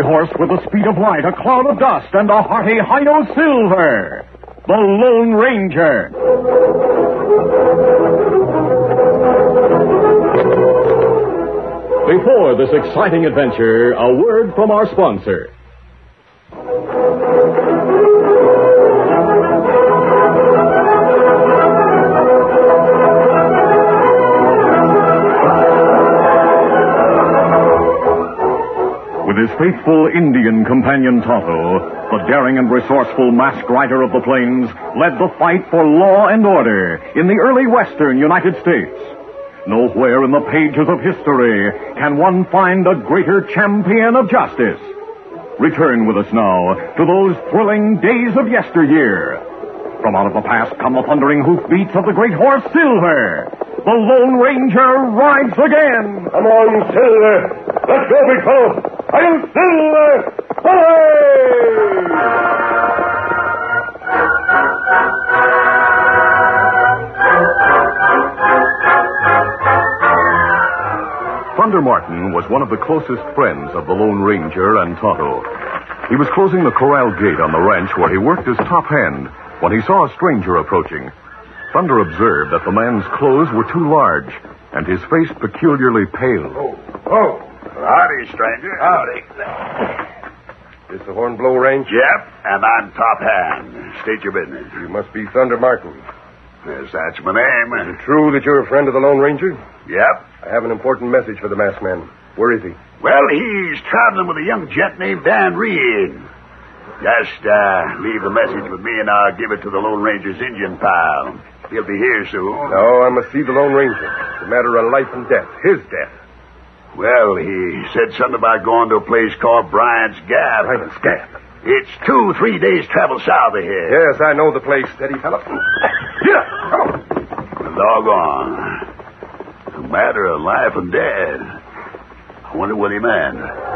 every horse with the speed of light, a cloud of dust, and a hearty Hi-Yo Silver, the Lone Ranger. Before this exciting adventure, a word from our sponsor. With his faithful Indian companion Tonto, the daring and resourceful masked rider of the plains led the fight for law and order in the early western United States. Nowhere in the pages of history can one find a greater champion of justice. Return with us now to those thrilling days of yesteryear. From out of the past come the thundering hoofbeats of the great horse Silver. The Lone Ranger rides again. Come on, Silver. Let's go, big fellow. I'm Silver! Hooray! Thunder Martin was one of the closest friends of the Lone Ranger and Tonto. He was closing the corral gate on the ranch where he worked as top hand when he saw a stranger approaching. Thunder observed that the man's clothes were too large and his face peculiarly pale. Oh. Howdy, stranger. Howdy. This the Hornblow Range? Yep, and I'm top hand. State your business. You must be Thunder Martin. Yes, that's my name. Is it true that you're a friend of the Lone Ranger? Yep. I have an important message for the masked man. Where is he? Well, he's traveling with a young gent named Dan Reed. Just leave the message with me, and I'll give it to the Lone Ranger's Indian pal. He'll be here soon. No, I must see the Lone Ranger. It's a matter of life and death. His death. Well, he said something about going to a place called Bryant's Gap. Bryant's Gap? It's 2-3 days travel south of here. Yes, I know the place. Steady, fella. Yeah, come on. Doggone. A matter of life and death. I wonder what he meant.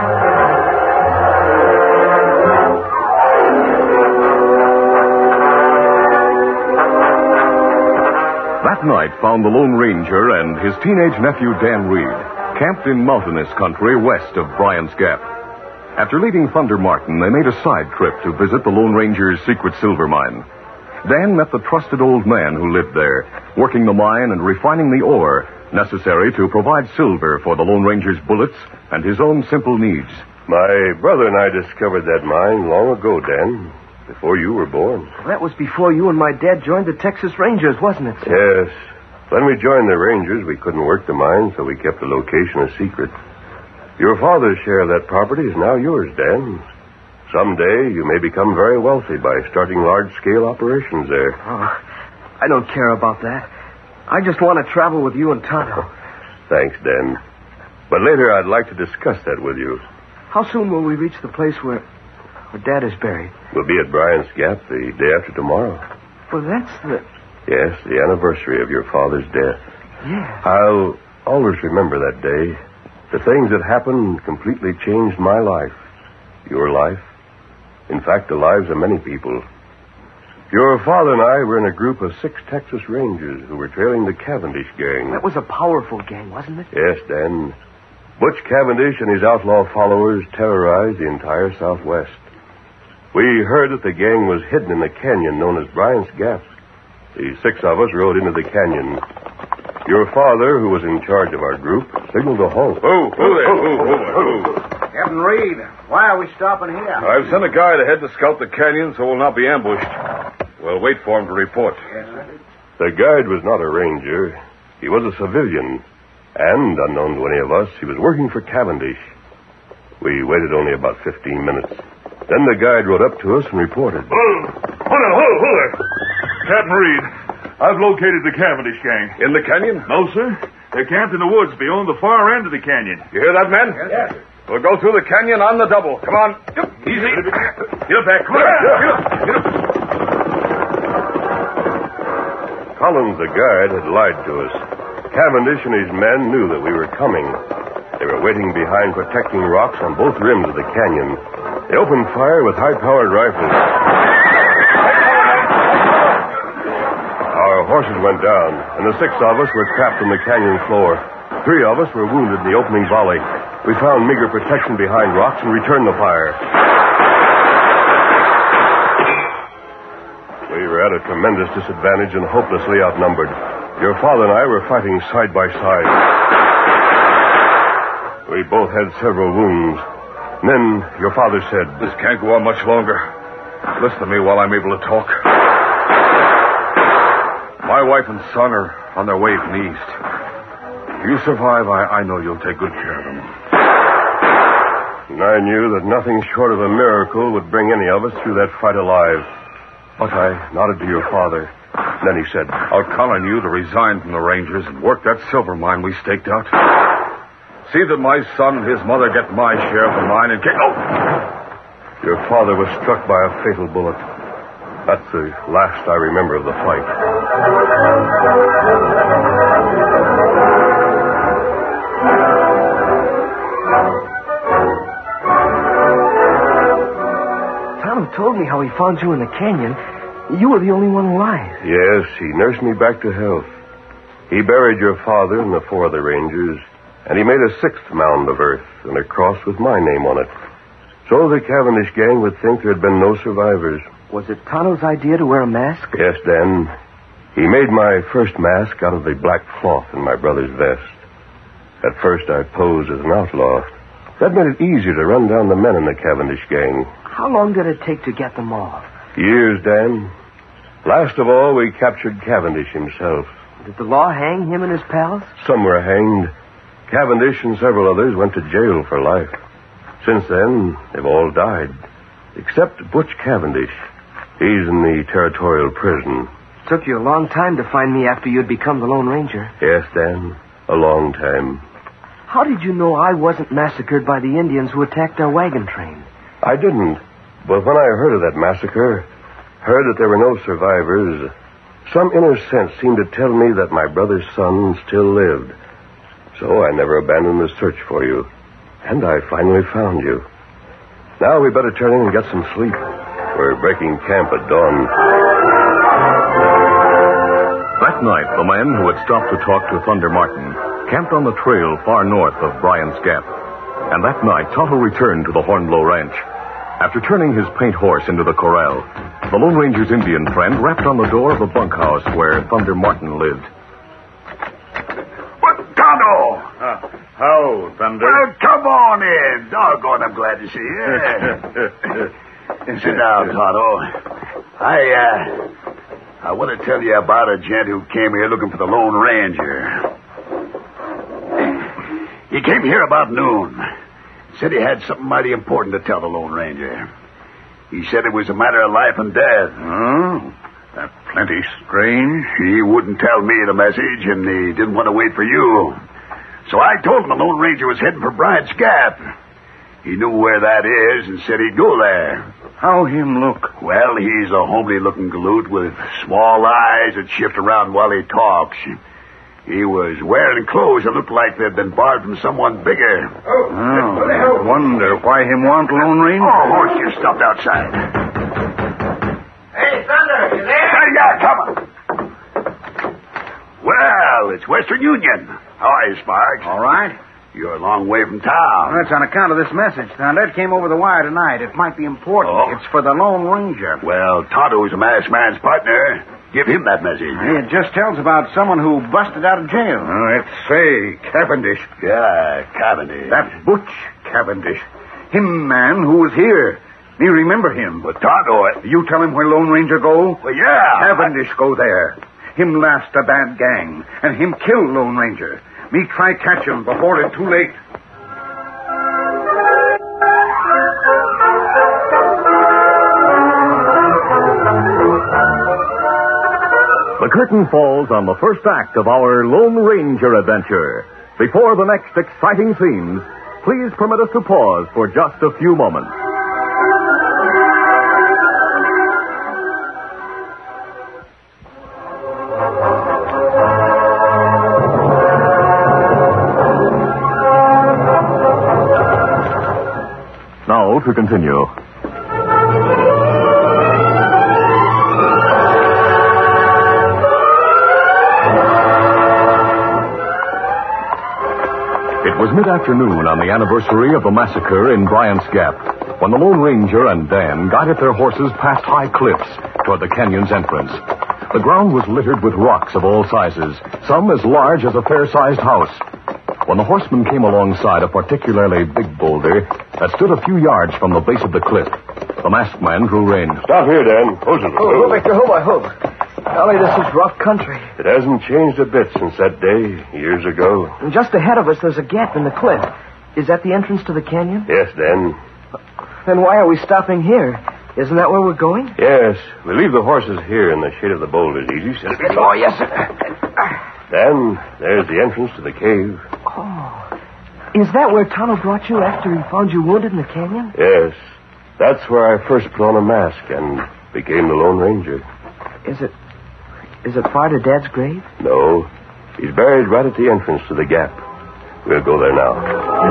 That night found the Lone Ranger and his teenage nephew Dan Reed camped in mountainous country west of Bryant's Gap. After leaving Thunder Martin, they made a side trip to visit the Lone Ranger's secret silver mine. Dan met the trusted old man who lived there, working the mine and refining the ore necessary to provide silver for the Lone Ranger's bullets and his own simple needs. My brother and I discovered that mine long ago, Dan, before you were born. That was before you and my dad joined the Texas Rangers, wasn't it, Yes. sir? When we joined the Rangers, we couldn't work the mine, so we kept the location a secret. Your father's share of that property is now yours, Dan. Someday, you may become very wealthy by starting large-scale operations there. Oh, I don't care about that. I just want to travel with you and Tonto. Thanks, Dan. But later, I'd like to discuss that with you. How soon will we reach the place where Dad is buried? We'll be at Bryant's Gap the day after tomorrow. Well, that's the... Yes, the anniversary of your father's death. Yeah. I'll always remember that day. The things that happened completely changed my life. Your life. In fact, the lives of many people. Your father and I were in a group of 6 Texas Rangers who were trailing the Cavendish gang. That was a powerful gang, wasn't it? Yes, Dan. Butch Cavendish and his outlaw followers terrorized the entire Southwest. We heard that the gang was hidden in the canyon known as Bryant's Gap. The 6 of us rode into the canyon. Your father, who was in charge of our group, signaled a halt. Who there? Captain Reed, why are we stopping here? I've sent a guide ahead to scout the canyon so we'll not be ambushed. We'll wait for him to report. Yes, sir. The guide was not a ranger. He was a civilian. And, unknown to any of us, he was working for Cavendish. We waited only about 15 minutes. Then the guide rode up to us and reported. Hold there. Captain Reed, I've located the Cavendish gang. In the canyon? No, sir. They're camped in the woods beyond the far end of the canyon. You hear that, men? Yes, sir. We'll go through the canyon on the double. Come on. Easy. Get up back. Come on. Get up. Collins, the guide, had lied to us. Cavendish and his men knew that we were coming. They were waiting behind protecting rocks on both rims of the canyon. They opened fire with high-powered rifles. Our horses went down, and the 6 of us were trapped on the canyon floor. 3 of us were wounded in the opening volley. We found meager protection behind rocks and returned the fire. We were at a tremendous disadvantage and hopelessly outnumbered. Your father and I were fighting side by side. We both had several wounds. And then your father said, This can't go on much longer. Listen to me while I'm able to talk. My wife and son are on their way from the east. If you survive, I know you'll take good care of them. And I knew that nothing short of a miracle would bring any of us through that fight alive. But I nodded to your father. And then he said, I'll count on you to resign from the Rangers and work that silver mine we staked out. See that my son and his mother get my share of the mine and get... Oh! Your father was struck by a fatal bullet. That's the last I remember of the fight. Tonto told me how he found you in the canyon. You were the only one alive. Yes, he nursed me back to health. He buried your father and the 4 other Rangers, and he made a 6th mound of earth and a cross with my name on it. So the Cavendish gang would think there had been no survivors. Was it Tonto's idea to wear a mask? Yes, Dan. He made my first mask out of the black cloth in my brother's vest. At first, I posed as an outlaw. That made it easier to run down the men in the Cavendish gang. How long did it take to get them off? Years, Dan. Last of all, we captured Cavendish himself. Did the law hang him and his pals? Some were hanged. Cavendish and several others went to jail for life. Since then, they've all died. Except Butch Cavendish. He's in the territorial prison. Took you a long time to find me after you'd become the Lone Ranger. Yes, Dan. A long time. How did you know I wasn't massacred by the Indians who attacked our wagon train? I didn't. But when I heard of that massacre, heard that there were no survivors, some inner sense seemed to tell me that my brother's son still lived. So I never abandoned the search for you. And I finally found you. Now we better turn in and get some sleep. We're breaking camp at dawn. That night, the men who had stopped to talk to Thunder Martin camped on the trail far north of Bryant's Gap. And that night, Tonto returned to the Hornblow Ranch. After turning his paint horse into the corral, the Lone Ranger's Indian friend rapped on the door of the bunkhouse where Thunder Martin lived. What, Tonto? How, Thunder? Well, come on in. Doggone, I'm glad to see you. Sit down, Tonto. I want to tell you about a gent who came here looking for the Lone Ranger. He came here about noon. Said he had something mighty important to tell the Lone Ranger. He said it was a matter of life and death. Oh, that's plenty strange. He wouldn't tell me the message, and he didn't want to wait for you. So I told him the Lone Ranger was heading for Bryant's Gap. He knew where that is and said he'd go there. How him look? Well, he's a homely-looking galoot with small eyes that shift around while he talks. He was wearing clothes that looked like they'd been borrowed from someone bigger. I wonder why him want Lone Ranger. Oh, horse, you stopped outside. Hey, Thunder, you there? Yeah, come on. Well, it's Western Union. How are you, Sparks? All right. You're a long way from town. Well, that's on account of this message, Thunder. It came over the wire tonight. It might be important. Oh. It's for the Lone Ranger. Well, Tonto's a masked man's partner. Give him that message. It just tells about someone who busted out of jail. Let's say Cavendish. Yeah, Cavendish. That Butch Cavendish. Him man who was here. Me remember him. But Tonto... You tell him where Lone Ranger go? Well, yeah. Cavendish go there. Him last a bad gang. And him kill Lone Ranger. Me try catch him before it's too late. The curtain falls on the first act of our Lone Ranger adventure. Before the next exciting scenes, please permit us to pause for just a few moments. Now to continue. It was mid-afternoon on the anniversary of the massacre in Bryant's Gap when the Lone Ranger and Dan guided their horses past high cliffs toward the canyon's entrance. The ground was littered with rocks of all sizes, some as large as a fair-sized house. When the horsemen came alongside a particularly big boulder that stood a few yards from the base of the cliff, the masked man drew rein. Stop here, Dan. Hold it. Oh, Victor, hold my hope. Golly, this is rough country. It hasn't changed a bit since that day, years ago. And just ahead of us, there's a gap in the cliff. Is that the entrance to the canyon? Yes, Dan. Then why are we stopping here? Isn't that where we're going? Yes. We leave the horses here in the shade of the boulders. Easy, sit it. Oh, yes, sir. Dan, there's the entrance to the cave. Oh. Is that where Tonto brought you after he found you wounded in the canyon? Yes. That's where I first put on a mask and became the Lone Ranger. Is it far to Dad's grave? No. He's buried right at the entrance to the gap. We'll go there now.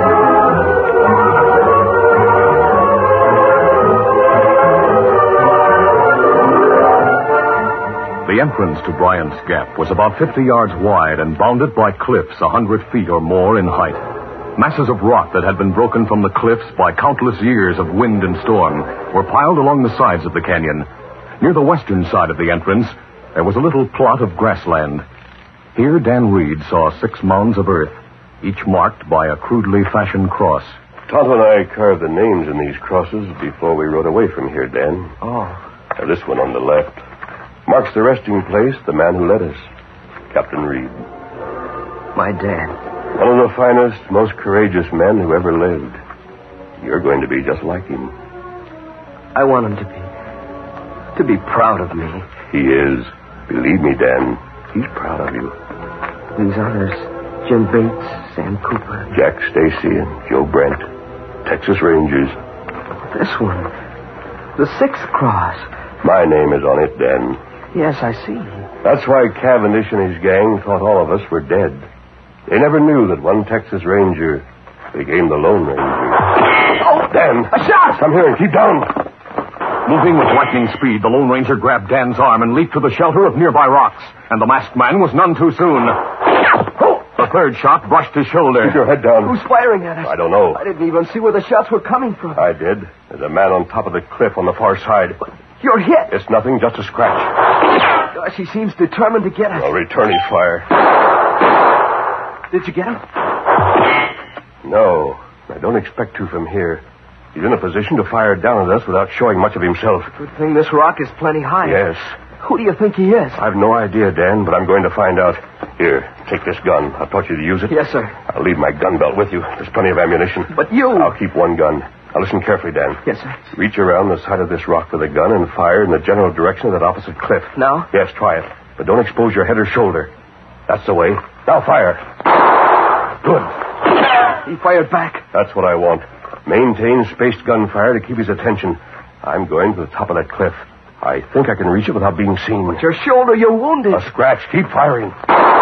The entrance to Bryant's Gap was about 50 yards wide and bounded by cliffs 100 feet or more in height. Masses of rock that had been broken from the cliffs by countless years of wind and storm were piled along the sides of the canyon. Near the western side of the entrance, there was a little plot of grassland. Here, Dan Reed saw 6 mounds of earth, each marked by a crudely fashioned cross. Tonto and I carved the names in these crosses before we rode away from here, Dan. Oh. Now, this one on the left marks the resting place, the man who led us, Captain Reed. My dad. One of the finest, most courageous men who ever lived. You're going to be just like him. I want him to be proud of me. He is. Believe me, Dan, he's proud of you. These others, Jim Bates, Sam Cooper. Jack Stacy and Joe Brent, Texas Rangers. This one, the 6th cross. My name is on it, Dan. Yes, I see. That's why Cavendish and his gang thought all of us were dead. They never knew that one Texas Ranger became the Lone Ranger. Oh, Dan! A shot! Come here and keep down. Moving with lightning speed, the Lone Ranger grabbed Dan's arm and leaped to the shelter of nearby rocks. And the masked man was none too soon. The third shot brushed his shoulder. Keep your head down. Who's firing at us? I don't know. I didn't even see where the shots were coming from. I did. There's a man on top of the cliff on the far side. You're hit. It's nothing, just a scratch. Gosh, he seems determined to get us. I'll return his fire. Did you get him? No. I don't expect to from here. He's in a position to fire down at us without showing much of himself. Good thing this rock is plenty high. Yes. Who do you think he is? I've no idea, Dan, but I'm going to find out. Here, take this gun. I've taught you to use it. Yes, sir. I'll leave my gun belt with you. There's plenty of ammunition. But you... I'll keep one gun. Now listen carefully, Dan. Yes, sir. Reach around the side of this rock with a gun and fire in the general direction of that opposite cliff. Now? Yes, try it. But don't expose your head or shoulder. That's the way. Now fire. Good. He fired back. That's what I want. Maintain spaced gunfire to keep his attention. I'm going to the top of that cliff. I think I can reach it without being seen. But your shoulder, you're wounded. A scratch. Keep firing.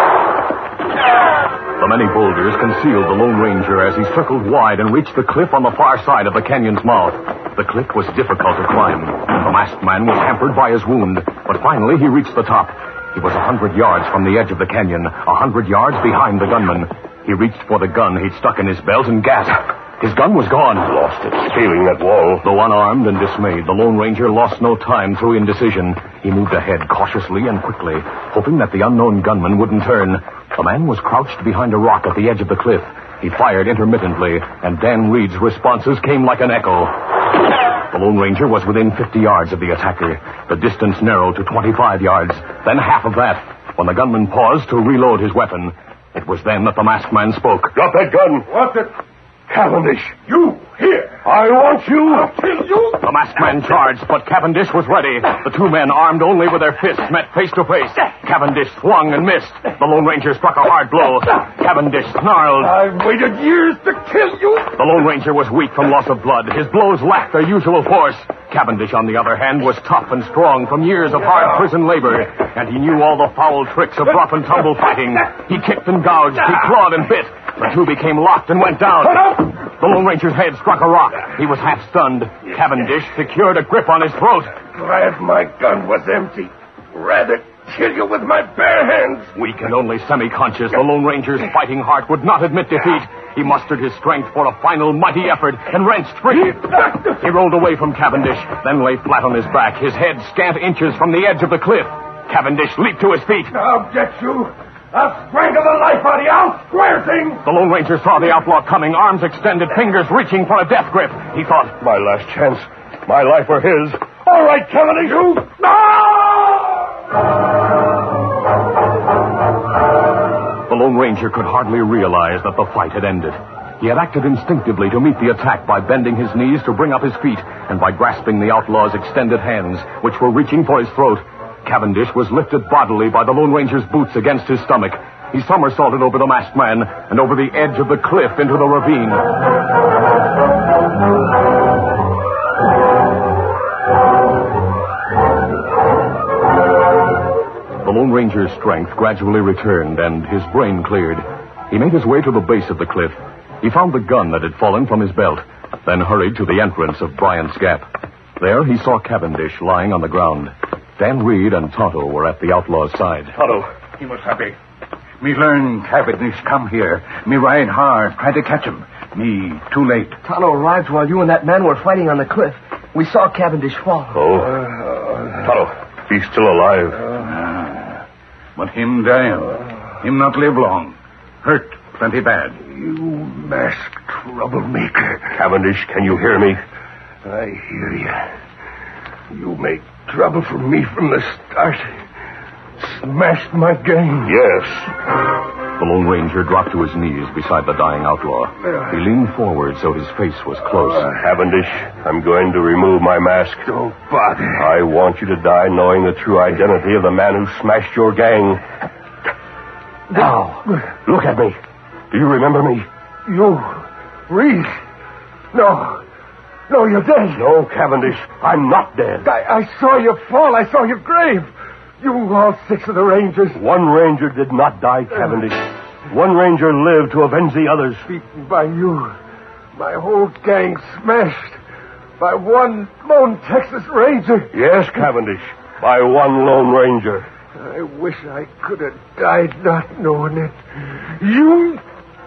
The many boulders concealed the Lone Ranger as he circled wide and reached the cliff on the far side of the canyon's mouth. The cliff was difficult to climb. The masked man was hampered by his wound, but finally he reached the top. He was 100 yards from the edge of the canyon, 100 yards behind the gunman. He reached for the gun he'd stuck in his belt and gasped. His gun was gone. Lost it, scaling that wall. Though unarmed and dismayed, the Lone Ranger lost no time through indecision. He moved ahead cautiously and quickly, hoping that the unknown gunman wouldn't turn. The man was crouched behind a rock at the edge of the cliff. He fired intermittently, and Dan Reed's responses came like an echo. The Lone Ranger was within 50 yards of the attacker. The distance narrowed to 25 yards, then half of that, when the gunman paused to reload his weapon. It was then that the masked man spoke. Drop that gun. What's it? Cavendish. You, here. I want you. I'll kill you. The masked man charged, but Cavendish was ready. The two men, armed only with their fists, met face to face. Cavendish swung and missed. The Lone Ranger struck a hard blow. Cavendish snarled. I've waited years to kill you. The Lone Ranger was weak from loss of blood. His blows lacked their usual force. Cavendish, on the other hand, was tough and strong from years of hard prison labor, and he knew all the foul tricks of rough and tumble fighting. He kicked and gouged, he clawed and bit. The two became locked and went down. The Lone Ranger's head struck a rock. He was half stunned. Cavendish secured a grip on his throat. Glad my gun was empty. Rather kill you with my bare hands. Weak and only semi-conscious, the Lone Ranger's fighting heart would not admit defeat. He mustered his strength for a final mighty effort and wrenched free. He rolled away from Cavendish, then lay flat on his back, his head scant inches from the edge of the cliff. Cavendish leaped to his feet. I'll get you. I'll strangle the life out of you. I'll square things. The Lone Ranger saw the outlaw coming, arms extended, fingers reaching for a death grip. He thought, My last chance. My life or his. All right, Cavendish, you. The Lone Ranger could hardly realize that the fight had ended. He had acted instinctively to meet the attack by bending his knees to bring up his feet and by grasping the outlaw's extended hands, which were reaching for his throat. Cavendish was lifted bodily by the Lone Ranger's boots against his stomach. He somersaulted over the masked man and over the edge of the cliff into the ravine. The Lone Ranger's strength gradually returned and his brain cleared. He made his way to the base of the cliff. He found the gun that had fallen from his belt, then hurried to the entrance of Bryant's Gap. There he saw Cavendish lying on the ground. Dan Reed and Tonto were at the outlaw's side. Tonto, he must happy. Me learn Cavendish come here. Me ride hard, try to catch him. Me too late. Tonto arrived while you and that man were fighting on the cliff. We saw Cavendish fall. Oh. Tonto, he's still alive. But him die. Him not live long. Hurt plenty bad. You masked troublemaker. Cavendish, can you hear me? I hear you. You make trouble for me from the start. Smashed my gang. Yes. The Lone Ranger dropped to his knees beside the dying outlaw. He leaned forward so his face was close. Cavendish, I'm going to remove my mask. Don't bother. I want you to die knowing the true identity of the man who smashed your gang. Now, look at me. Do you remember me? You, Reed. No, you're dead. No, Cavendish, I'm not dead. I saw you fall. I saw your grave. You, all 6 of the Rangers. One Ranger did not die, Cavendish. One Ranger lived to avenge the others. Beaten by you. My whole gang smashed. By one lone Texas Ranger. Yes, Cavendish. By one Lone Ranger. I wish I could have died not knowing it. You...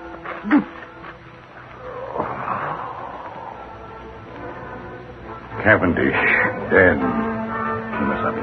Cavendish, dead. Kimasabi.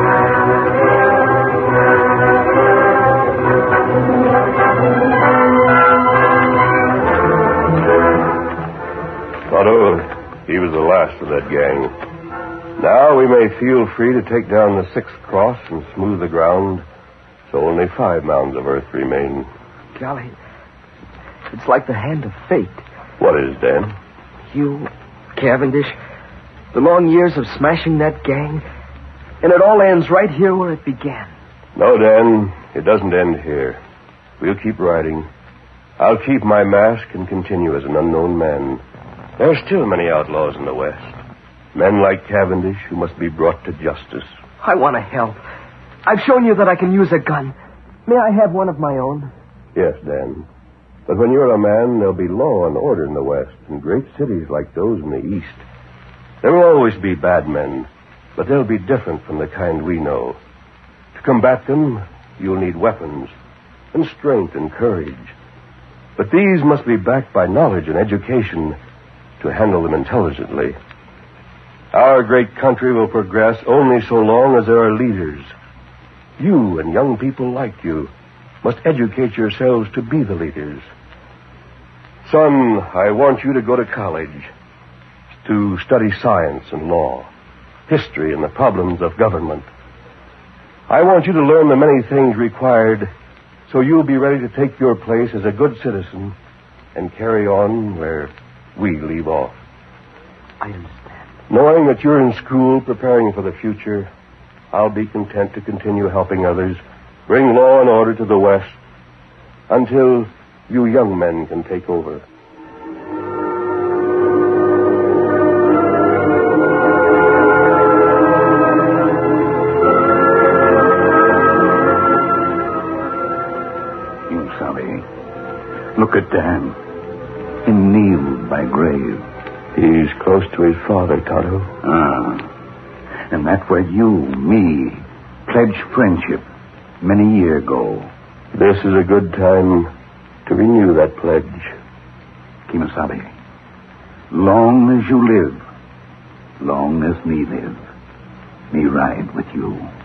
Tonto, he was the last of that gang. Now we may feel free to take down the 6th cross and smooth the ground, so only 5 mounds of earth remain. Golly, it's like the hand of fate. What is, Dan? You, Cavendish, the long years of smashing that gang, and it all ends right here where it began. No, Dan, it doesn't end here. We'll keep riding. I'll keep my mask and continue as an unknown man. There are still many outlaws in the West. Men like Cavendish who must be brought to justice. I want to help. I've shown you that I can use a gun. May I have one of my own? Yes, Dan. But when you're a man, there'll be law and order in the West, in great cities like those in the East. There will always be bad men, but they'll be different from the kind we know. To combat them, you'll need weapons, and strength and courage. But these must be backed by knowledge and education to handle them intelligently. Our great country will progress only so long as there are leaders. You and young people like you must educate yourselves to be the leaders. Son, I want you to go to college to study science and law, history and the problems of government. I want you to learn the many things required so you'll be ready to take your place as a good citizen and carry on where we leave off. I understand. Knowing that you're in school preparing for the future, I'll be content to continue helping others bring law and order to the West until you young men can take over. You sorry. Look at Dan. He kneeled by grave. He's close to his father, Tonto. And that's where you, me, pledged friendship many years ago. This is a good time to renew that pledge. Kimasabi. Long as you live, long as me live, me ride with you.